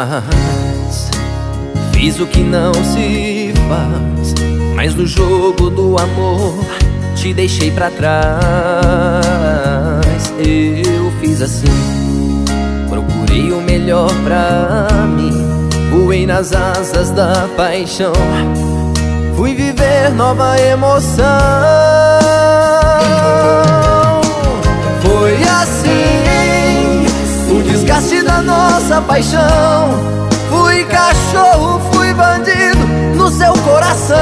demais, fiz o que não se faz, mas no jogo do amor te deixei pra trás. Eu fiz assim, procurei o melhor pra mim, voei nas asas da paixão, fui viver nova emoção. Foi assim o desgaste da nossa paixão. Fui cachorro, fui bandido no seu coração.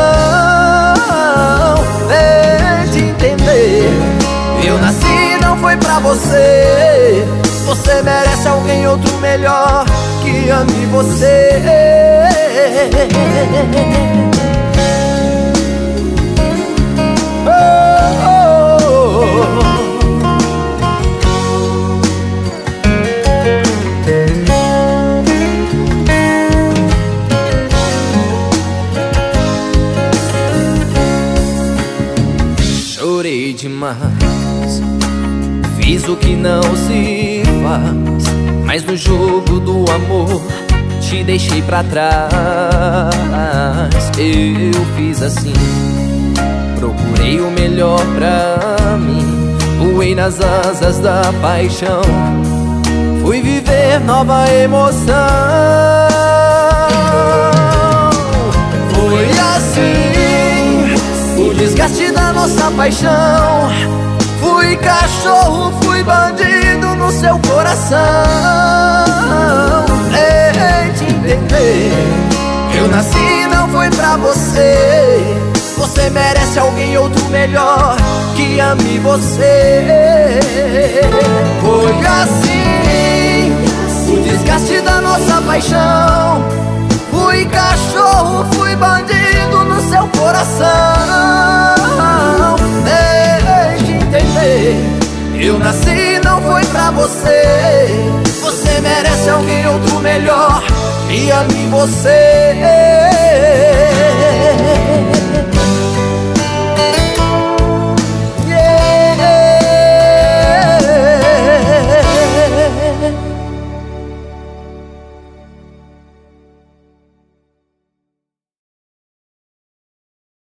Tente entender, eu nasci não foi pra você. Você merece alguém outro melhor que ame você. Chorei demais, fiz o que não se faz, mas no jogo do amor te deixei pra trás. Eu fiz assim, procurei o melhor pra mim, voei nas asas da paixão, fui viver nova emoção. Foi assim o desgaste da nossa paixão. Fui cachorro, fui bandido no seu coração. Tente entender, eu nasci não foi pra você. Você merece alguém outro melhor que ame você. Foi assim o desgaste da nossa paixão. Fui cachorro, fui bandido no seu coração. Tente entender, eu nasci não foi pra você. Você merece alguém outro melhor que ame você.